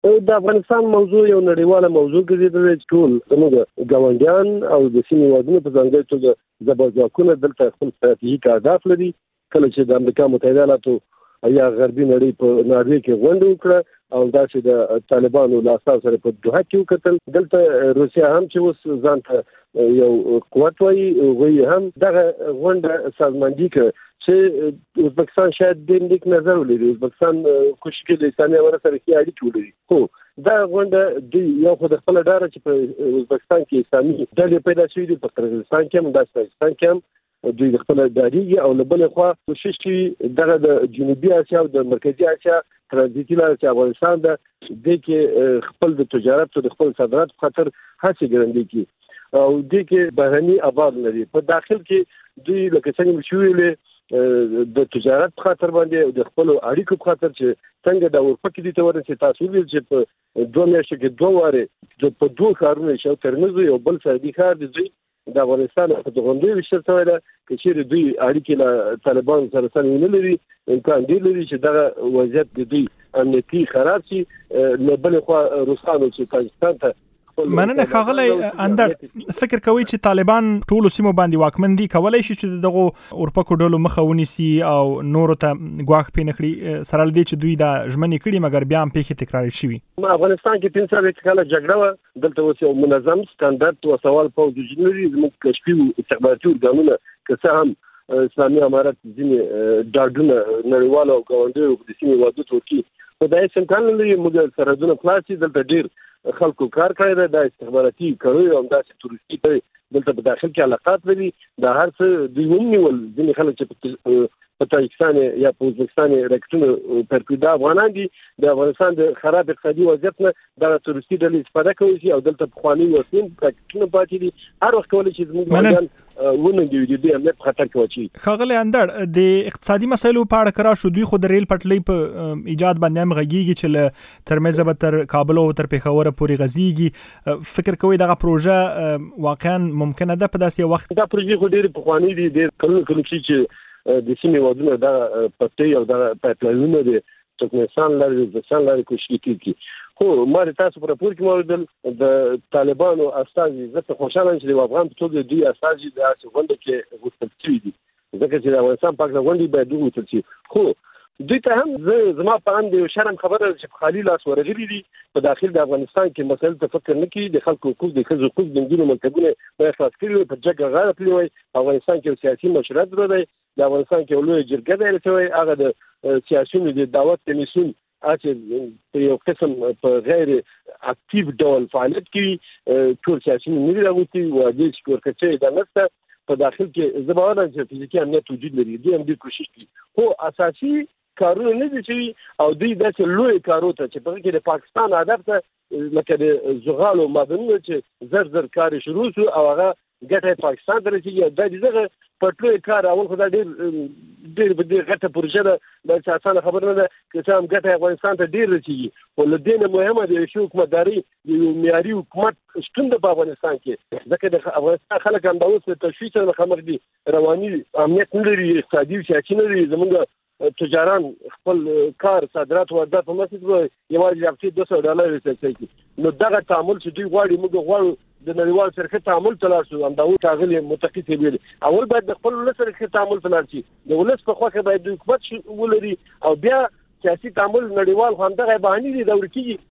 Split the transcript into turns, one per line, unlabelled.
د افغانستان موضوع یو نړیواله موضوع ګرځېدلې چې ټول زموږ ګاونډیان او د سیمې هېوادونو په ځانګړي توګه زبرځواکونه دلته خپل ستراتیژیک اهداف لري. کله چې د امریکا متحده ایالاتو یا غربي نړۍ په ناروې کې غونډه وکړه او داسې د طالبانو له استازو سره په دوحه کې وکتل. دلته روسیا هم چې اوس ځان ته یو قوت وایي هغوی هم دغه غونډه سازماندهي کړه چې ازبکستان شاید ډېر نیک نظر ولري. ازبکستان کوشش کوي د اسلامي امارت سره ښې اړیکې ولري. خو دا غونډه دوی یو خو د خپله ډاره چې په ازبکستان کې اسلامي ډلې پیدا شوي دي، په قرغیزستان کې هم داسې پاکستان کې هم دوی د خپل ډاریږي او له بلې خوا کوشش کوي دغه د جنوبي اسیا او د مرکزي اسیا ترانزیتي لاره چې افغانستان ده دې کې خپل د تجارت او د خپل صادراتو په خاطر هڅې ګړندۍ کړي او دې کې بهرني ابعاد لري. په داخل کې دوی لکه څنګه چې ویلې د تجارت په خاطر باندې او د خپل اړیکو په خاطر چې څنګه د اورپکې دي ته ورسې تاسو ویل چې په 2 میاشتو کې 2 واره په 2 ښارونو شو ترمذ یو بل سعودي ښار دی د افغانستان په غونډې وشته شوی ده چې چیرې دوی اړیکې له طالبانو سره سم ونه لري. امکان ډېر لري چې دغه وضعیت د دوی امنیتي خراب شي. له بلې خوا روسانو چې پاکستان ته
مننه ښاغلی اندړ، فکر کوي چې طالبان ټولو سیمو باندې واکمن دي، کولی شي چې دغه اورپکو ډلو مخه ونیسي او نورو ته ګواښ پې نه کړي، سره له دې چې دوی دا ژمنې کړي مګر بیا هم پیښې تکراري شوي؟
افغانستان کې 500 کاله جګړه وه، دلته اوس یو منظم ستاندرد او سوال پوځ لري. زموږ کشفي استخباراتي ارګانونه که څه هم اسلامي امارت ځینې ډاډونه نړیوالو او ګاونډیو د سیمې هېوادونو ته ورکوي، خو دا هېڅ امکان نه لري. موږ سرحدونه خلاص دي، دلته ډېر خلکو کار کړی دی، دا استخباراتي کړی او همداسې تورستي کړی دلته په داخل کې علاقات لري. دا هر څه دوی ونیول. ځینې خلک چې په تاجکستان یا په ازبکستان راکټونه پرکوي دا افغانان دي. د افغانستان د خراب اقتصادي وضعیت نه دا تورستي ډلې استفاده کوي شي او دلته پخواني وسلې راکټونه پاتې دي. هر وخت کولی شي زموږ ګاونډیان وننګوي د دوی امنیت په خطر کې واچوي.
ښاغلی اندړ، د اقتصادي مسایلو په اړه کرا شو، دوی خو د ریل پټلۍ په ایجاد باندې هم غږیږي چې له ترمذ به تر کابل او تر پېښوره پورې غځیږي. فکر کوئ دغه پروژه واقعا ممکنه ده په داسې وخت؟
دا پروژې خو ډېرې پخوانۍ دي، ډېر کلونه چې د سیمې هېوادونه دغه پټۍ او دغه پایپلاینونه د ترکمنستان لارې ازبکستان لارې کوشش کوي. خو ما د تاسو په راپور کې واورېدل د طالبانو استازي زه خوشحاله یم چې د افغان په توګه دوی استازي داسې غونډه کې غوښتل شوي دي، ځکه چې د افغانستان په هکله غونډې باید وغوښتل شي. خو دوی ته هم زما په اند یو شرم خبره ده چې په خالي لاس ورغلي دي. په داخل د افغانستان کې مسایل ته فکر نه کوي، د خلکو حقوق، د ښځو حقوق، د نجونو مکتبونه باید خلاص کړي وي، په جګه غاړه تللي وای. افغانستان کې یو سیاسي مشرعیت دی، د افغانستان کې یو لویه جرګه دایره شوی، هغه د سیاسیونو د دعوت کمیسیون چې په یو قسم په غیر اکټیو ډول فعالیت کوي. ټول سیاسیون نه دي راغوتي و دې چې ورکړي دا نشته. په داخل کې زه باور لرم چې فزیکي امنیت وجود لري، دوی هم ډېر کوشش کوي، خو اساسي کارونه نه دي شوي او دوی داسې لوی کارو ته چې په هغې کې د پاکستان هدف ته لکه د زغالو معدنونه چې زر کار شروع شو او هغه ګټه پاکستان ته رسېږي. دا د دغه پټلۍ کار اول خو دا ډېر غټه پروژه ده، دا چې اسانه خبره نه ده، که څه هم ګټه افغانستان ته ډېر رسېږي، خو له دې نه مهمه د یو حکومتداري د یو معیاري حکومت شتون ده په افغانستان کې، ځکه د افغانستان خلک همدا اوس د تشویش سره مخامخ دي، رواني امنیت نه لري، اقتصادي او سیاسي نه لري. زموږ تجاران خپل کار صادرات واردات په مسجد یوازې د هفتې $200 رسېږي. نو دغه تعامل چې دوی غواړي موږ غواړو د نړیوال سره ښه تعامل ته لاړ شو. همدا اوس ښاغلي متقي صاحب ویلي اول باید د خپل ولس سره ښه تعامل ته لاړ شي، د ولس په خوښه باید دوی حکومت ولري او بیا سیاسي تعامل نړیوال خو همدغه بهانې دي دا ورکېږي.